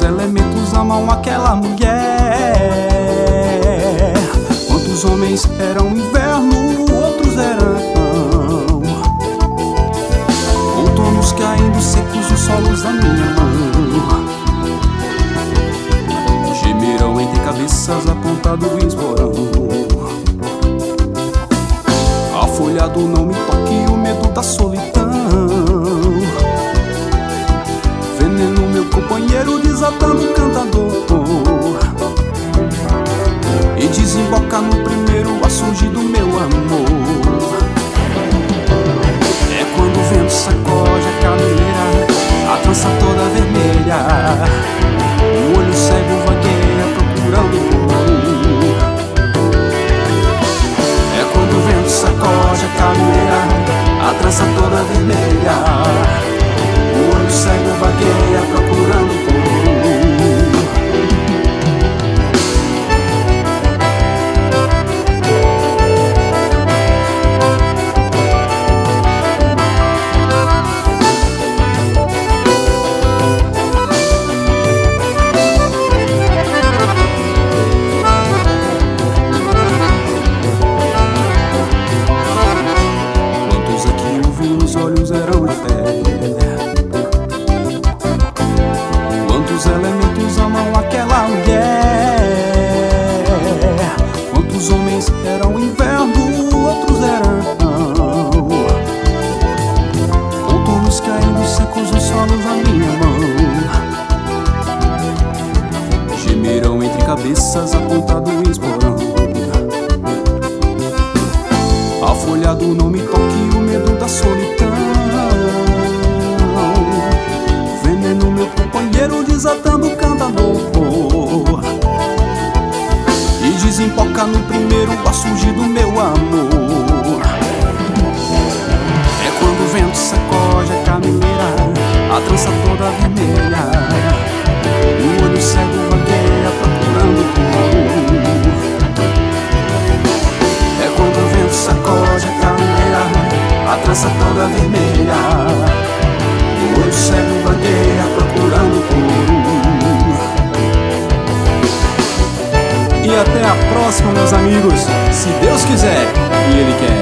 elementos amam aquela mulher. Quantos homens eram inverno, outros verão. Outonos caindo secos nos solos da minha mão. Gemerão entre cabeças apontado o esporão. Afolhado não me toque o medo da solidão. Veneno meu companheiro desatando o cantador. E desemboca no primeiro a surgir do meu amor. É quando o vento sacode a cabeleira, a trança toda vermelha, o olho cego vagueia procurando amor. É quando o vento sacode a cabeleira, a trança toda vermelha, o olho cego vagueia procurando amor. Os olhos eram de fé. Quantos elementos amam aquela mulher. Quantos homens eram inverno, outros verão. Outonos caindo secos nos solos da minha mão. Gemerão entre cabeças apontado o esporão. Afolhado não me toque o medo da solidão. Veneno meu companheiro desatando o cantador. E desemboca no primeiro a surgir do meu amor. É quando o vento sacode a cabeleira, a trança toda vermelha, o olho cego vagueia procurando amor. É quando o vento sacode a cabeleira, a trança toda vermelha, o olho cego vagueia procurando cor. E até a próxima, meus amigos, se Deus quiser e Ele quer.